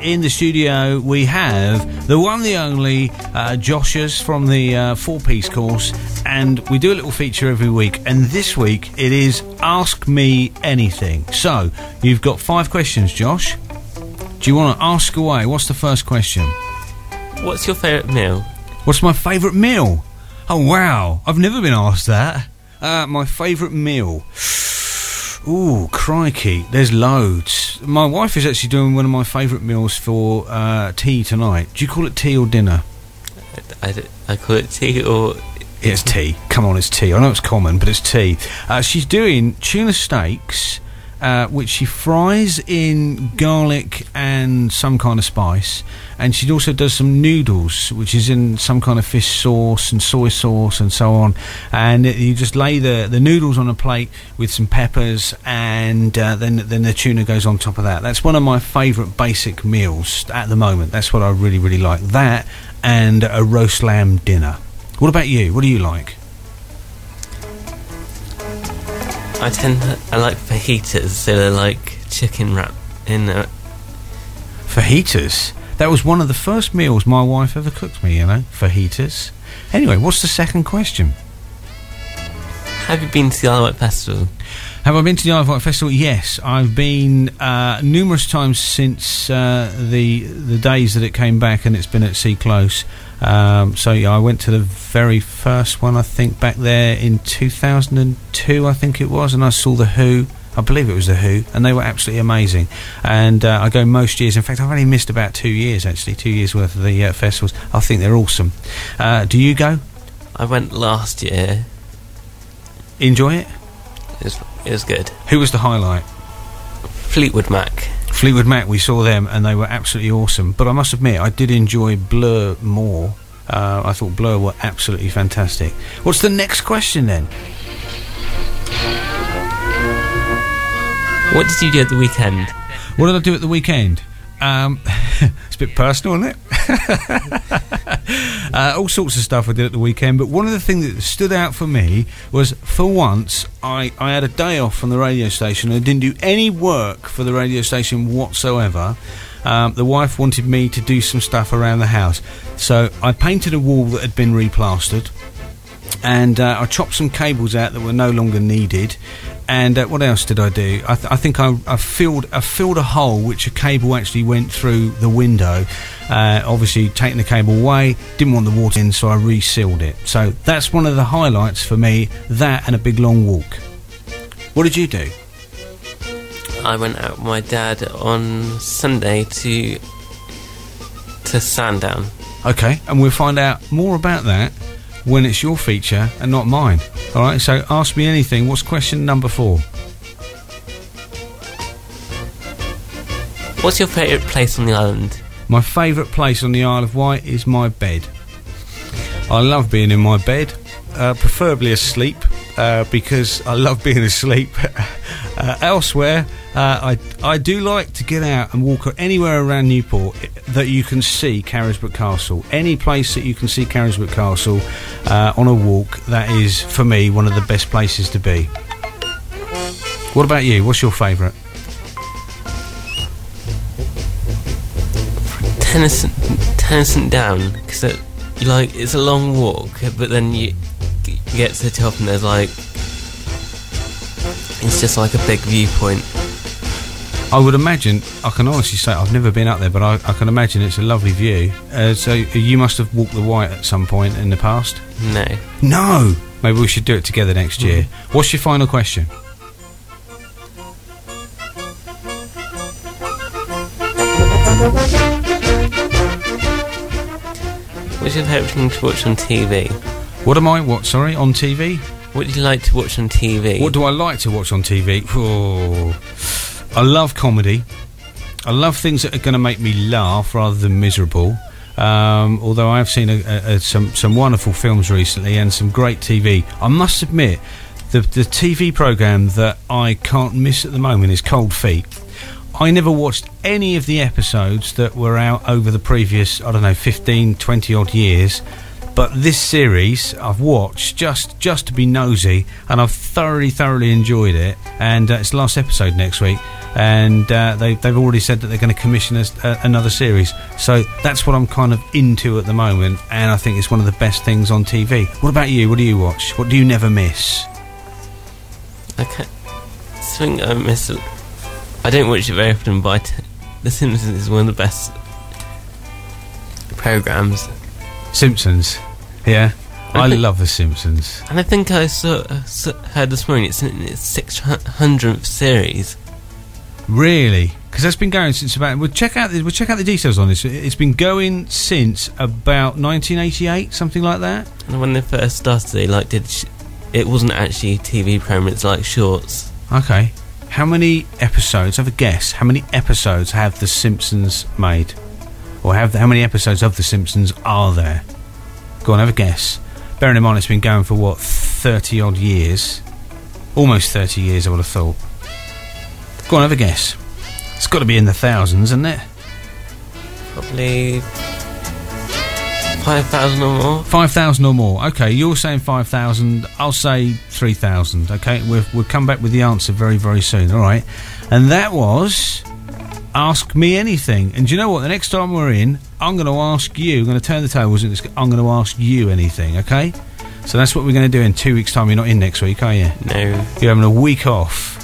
in the studio we have the one, the only, Joshers from the four-piece course, and we do a little feature every week, and this week it is Ask Me Anything. So, you've got 5 questions, Josh. Do you want to ask away? What's the first question? What's your favourite meal? What's my favourite meal? Oh, wow. I've never been asked that. My favourite meal. Ooh, crikey. There's loads. My wife is actually doing one of my favourite meals for tea tonight. Do you call it tea or dinner? I call it tea or... It's tea. Come on, it's tea. I know it's common, but it's tea. She's doing tuna steaks, which she fries in garlic and some kind of spice, and she also does some noodles, which is in some kind of fish sauce and soy sauce and so on, and you just lay the noodles on a plate with some peppers, and then the tuna goes on top of that. That's one of my favourite basic meals at the moment. That's what I really, really like. That and a roast lamb dinner. What about you? What do you like? I like fajitas, so they're like chicken wrap in a... Fajitas? That was one of the first meals my wife ever cooked me, you know, fajitas. Anyway, what's the second question? Have you been to the Isle of Wight Festival? Have I been to the Isle of Wight Festival? Yes, I've been numerous times since the days that it came back, and it's been at Sea Close. So yeah, I went to the very first one, I think, back there in 2002, I think it was, and I saw The Who. I believe it was The Who, and they were absolutely amazing. And I go most years. In fact, I've only missed about 2 years, actually, 2 years worth of the festivals. I think they're awesome. Do you go? I went last year. Enjoy it? It was good. Who was the highlight? Fleetwood Mac. Fleetwood Mac, we saw them, and they were absolutely awesome. But I must admit, I did enjoy Blur more. I thought Blur were absolutely fantastic. What's the next question, then? What did you do at the weekend? What did I do at the weekend? It's a bit personal, isn't it? All sorts of stuff I did at the weekend, but one of the things that stood out for me was, for once, I had a day off from the radio station. I didn't do any work for the radio station whatsoever. The wife wanted me to do some stuff around the house, so I painted a wall that had been replastered, and I chopped some cables out that were no longer needed. And what else did I do? I think I filled a hole which a cable actually went through the window. Obviously, taking the cable away, didn't want the water in, so I resealed it. So that's one of the highlights for me. That and a big long walk. What did you do? I went out with my dad on Sunday to Sandown. Okay, and we'll find out more about that when it's your feature and not mine. Alright, so ask me anything. What's question number 4? What's your favourite place on the island? My favourite place on the Isle of Wight is my bed. I love being in my bed, preferably asleep, because I love being asleep. Elsewhere, I do like to get out and walk anywhere around Newport that you can see Carisbrooke Castle. Any place that you can see Carisbrooke Castle on a walk, that is, for me, one of the best places to be. What about you? What's your favourite? Tennyson Down, because it's a long walk, but then you get to the top and there's it's just like a big viewpoint. I would imagine, I can honestly say I've never been up there, but I can imagine it's a lovely view. So you must have walked the Wight at some point in the past? No! Maybe we should do it together next year. What's your final question? What's your favourite thing to watch on TV? What am I? What? Sorry, on TV? What do you like to watch on TV? What do I like to watch on TV? Oh, I love comedy. I love things that are going to make me laugh rather than miserable. Although I have seen some wonderful films recently and some great TV. I must admit, the TV programme that I can't miss at the moment is Cold Feet. I never watched any of the episodes that were out over the previous, 15, 20 odd years, But this series I've watched just to be nosy, and I've thoroughly enjoyed it. And it's the last episode next week, and they've already said that they're going to commission us another series. So that's what I'm kind of into at the moment, and I think it's one of the best things on TV. What about you? What do you watch? What do you never miss? Okay, something I miss. I don't watch it very often, but The Simpsons is one of the best programs. Simpsons, yeah. I love The Simpsons. And I think I heard this morning it's in its 600th series. Really? Because that's been going since about. We'll check out the details on this. It's been going since about 1988, something like that. And when they first started, they it wasn't actually a TV program. It's like shorts. Okay. How many episodes? Have a guess. How many episodes have The Simpsons made? Or how many episodes of The Simpsons are there? Go on, have a guess. Bearing in mind it's been going for, 30 odd years? Almost 30 years, I would have thought. Go on, have a guess. It's got to be in the thousands, isn't it? Probably 5,000 or more. 5,000 or more. Okay, you're saying 5,000. I'll say 3,000. Okay, we'll come back with the answer very, very soon. All right. And that was Ask Me Anything. And do you know what? The next time we're in, I'm going to ask you. I'm going to turn the tables and I'm going to ask you anything. Okay. So that's what we're going to do in 2 weeks' time. You're not in next week, are you? No. You're having a week off.